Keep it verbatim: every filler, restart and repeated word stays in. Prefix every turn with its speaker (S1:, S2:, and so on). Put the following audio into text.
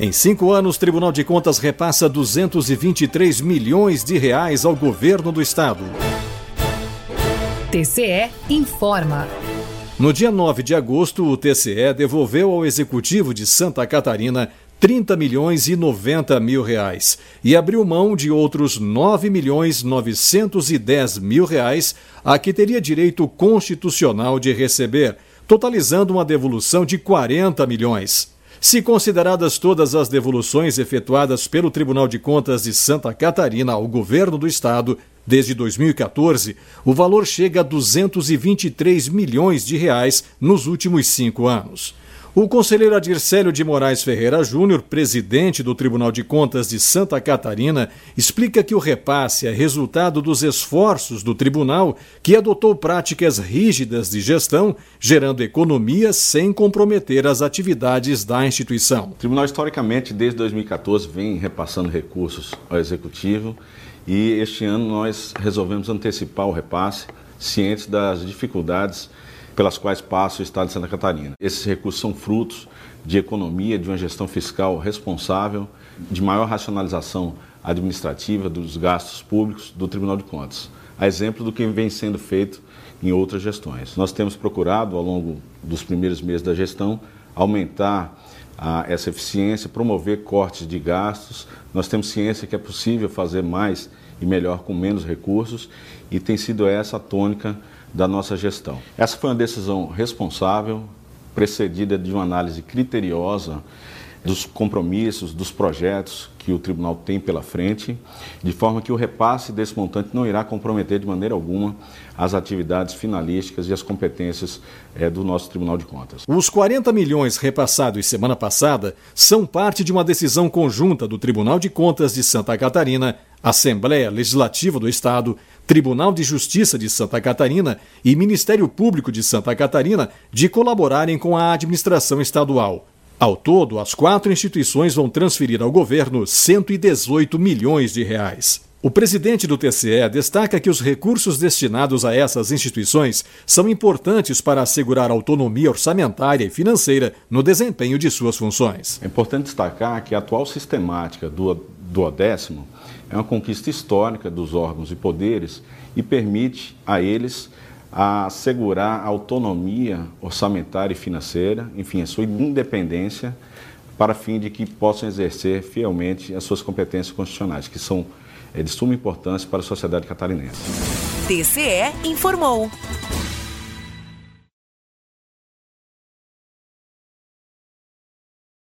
S1: Em cinco anos, o Tribunal de Contas repassa duzentos e vinte e três milhões de reais ao governo do estado.
S2: T C E informa.
S1: No dia nove de agosto, o T C E devolveu ao Executivo de Santa Catarina trinta milhões e noventa mil reais e abriu mão de outros nove milhões novecentos e dez mil reais a que teria direito constitucional de receber, totalizando uma devolução de quarenta milhões. Se consideradas todas as devoluções efetuadas pelo Tribunal de Contas de Santa Catarina ao governo do estado desde dois mil e quatorze, o valor chega a duzentos e vinte e três milhões de reais nos últimos cinco anos. O conselheiro Adircélio de Moraes Ferreira Júnior, presidente do Tribunal de Contas de Santa Catarina, explica que o repasse é resultado dos esforços do tribunal, que adotou práticas rígidas de gestão, gerando economias sem comprometer as atividades da instituição.
S3: O tribunal, historicamente, desde dois mil e quatorze, vem repassando recursos ao Executivo e este ano nós resolvemos antecipar o repasse, cientes das dificuldades pelas quais passa o estado de Santa Catarina. Esses recursos são frutos de economia, de uma gestão fiscal responsável, de maior racionalização administrativa dos gastos públicos do Tribunal de Contas, a exemplo do que vem sendo feito em outras gestões. Nós temos procurado, ao longo dos primeiros meses da gestão, aumentar a, essa eficiência, promover cortes de gastos. Nós temos ciência que é possível fazer mais e melhor com menos recursos e tem sido essa a tônica da nossa gestão. Essa foi uma decisão responsável, precedida de uma análise criteriosa dos compromissos, dos projetos que o tribunal tem pela frente, de forma que o repasse desse montante não irá comprometer de maneira alguma as atividades finalísticas e as competências é, do nosso Tribunal de Contas.
S1: Os quarenta milhões repassados semana passada são parte de uma decisão conjunta do Tribunal de Contas de Santa Catarina, Assembleia Legislativa do Estado, Tribunal de Justiça de Santa Catarina e Ministério Público de Santa Catarina de colaborarem com a administração estadual. Ao todo, as quatro instituições vão transferir ao governo cento e dezoito milhões de reais. O presidente do T C E destaca que os recursos destinados a essas instituições são importantes para assegurar autonomia orçamentária e financeira no desempenho de suas funções.
S3: É importante destacar que a atual sistemática do duodécimo é uma conquista histórica dos órgãos e poderes e permite a eles a assegurar a autonomia orçamentária e financeira, enfim, a sua independência, para fim de que possam exercer fielmente as suas competências constitucionais, que são é, de suma importância para a sociedade catarinense.
S2: T C E informou.